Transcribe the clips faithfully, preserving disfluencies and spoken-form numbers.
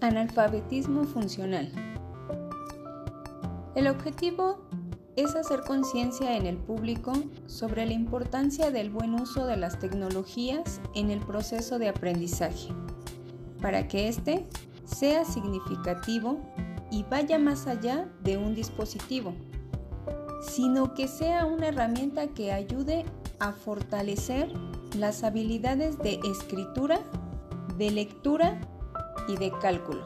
Analfabetismo funcional. El objetivo es hacer conciencia en el público sobre la importancia del buen uso de las tecnologías en el proceso de aprendizaje, para que éste sea significativo y vaya más allá de un dispositivo, sino que sea una herramienta que ayude a fortalecer las habilidades de escritura, de lectura y de cálculo.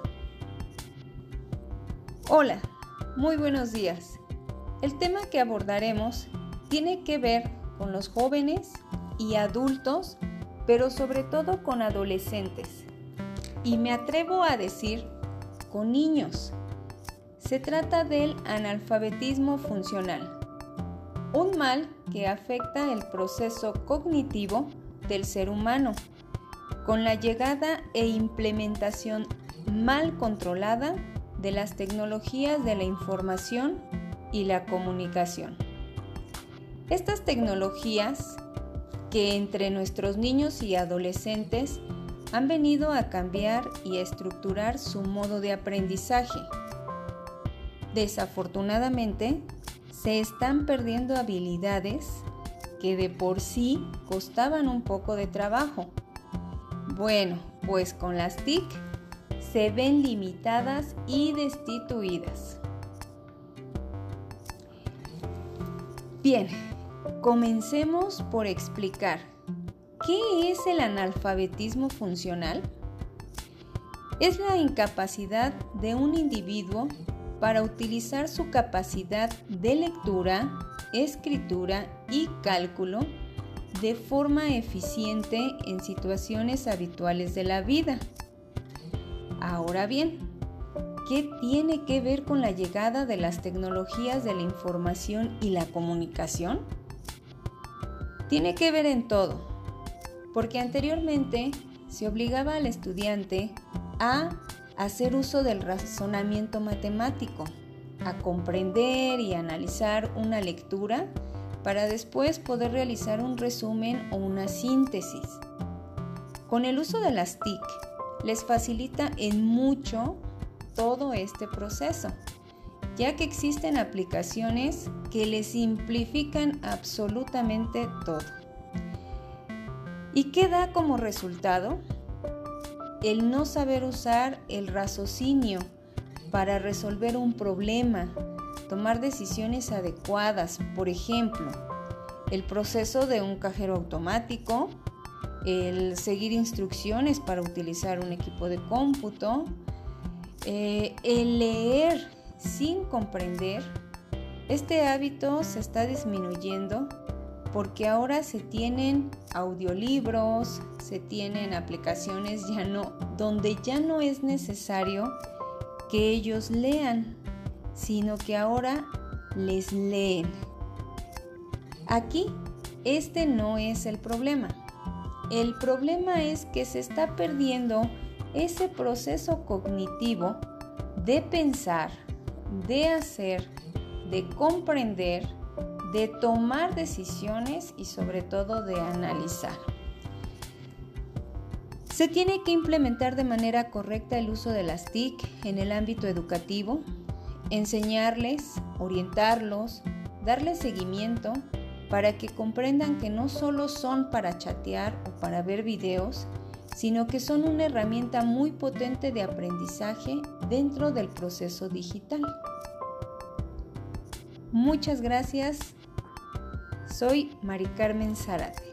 Hola, muy buenos días. El tema que abordaremos tiene que ver con los jóvenes y adultos, pero sobre todo con adolescentes. Y me atrevo a decir con niños. Se trata del analfabetismo funcional, un mal que afecta el proceso cognitivo del ser humano, con la llegada e implementación mal controlada de las tecnologías de la información y la comunicación. Estas tecnologías que entre nuestros niños y adolescentes han venido a cambiar y a estructurar su modo de aprendizaje. Desafortunadamente, se están perdiendo habilidades que de por sí costaban un poco de trabajo. Bueno, pues con las T I C se ven limitadas y destituidas. Bien, comencemos por explicar ¿qué es el analfabetismo funcional? Es la incapacidad de un individuo para utilizar su capacidad de lectura, escritura y cálculo de forma eficiente en situaciones habituales de la vida. Ahora bien, ¿qué tiene que ver con la llegada de las tecnologías de la información y la comunicación? Tiene que ver en todo, porque anteriormente se obligaba al estudiante a hacer uso del razonamiento matemático, a comprender y analizar una lectura para después poder realizar un resumen o una síntesis. Con el uso de las T I C les facilita en mucho todo este proceso, ya que existen aplicaciones que les simplifican absolutamente todo. ¿Y qué da como resultado? El no saber usar el raciocinio para resolver un problema, tomar decisiones adecuadas, por ejemplo, el proceso de un cajero automático, el seguir instrucciones para utilizar un equipo de cómputo, eh, el leer sin comprender. Este hábito se está disminuyendo porque ahora se tienen audiolibros, se tienen aplicaciones ya no, donde ya no es necesario que ellos lean, sino que ahora les leen. Aquí, este no es el problema. El problema es que se está perdiendo ese proceso cognitivo de pensar, de hacer, de comprender, de tomar decisiones y sobre todo de analizar. Se tiene que implementar de manera correcta el uso de las T I C en el ámbito educativo, enseñarles, orientarlos, darles seguimiento para que comprendan que no solo son para chatear o para ver videos, sino que son una herramienta muy potente de aprendizaje dentro del proceso digital. Muchas gracias. Soy Mari Carmen Zárate.